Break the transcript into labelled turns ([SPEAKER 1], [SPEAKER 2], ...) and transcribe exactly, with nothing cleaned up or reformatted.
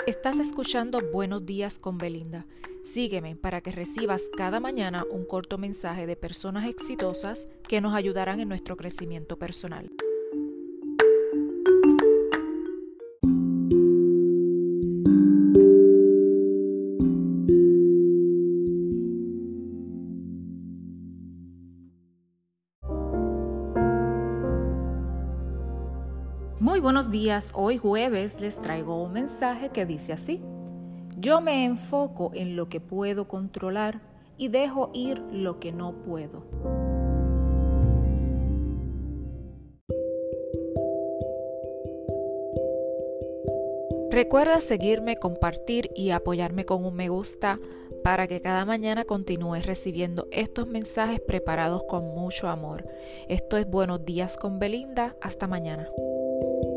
[SPEAKER 1] Estás escuchando Buenos Días con Belinda. Sígueme para que recibas cada mañana un corto mensaje de personas exitosas que nos ayudarán en nuestro crecimiento personal. Muy buenos días, hoy jueves les traigo un mensaje que dice así: yo me enfoco en lo que puedo controlar y dejo ir lo que no puedo. Recuerda seguirme, compartir y apoyarme con un me gusta para que cada mañana continúes recibiendo estos mensajes preparados con mucho amor. Esto es Buenos Días con Belinda. Hasta mañana.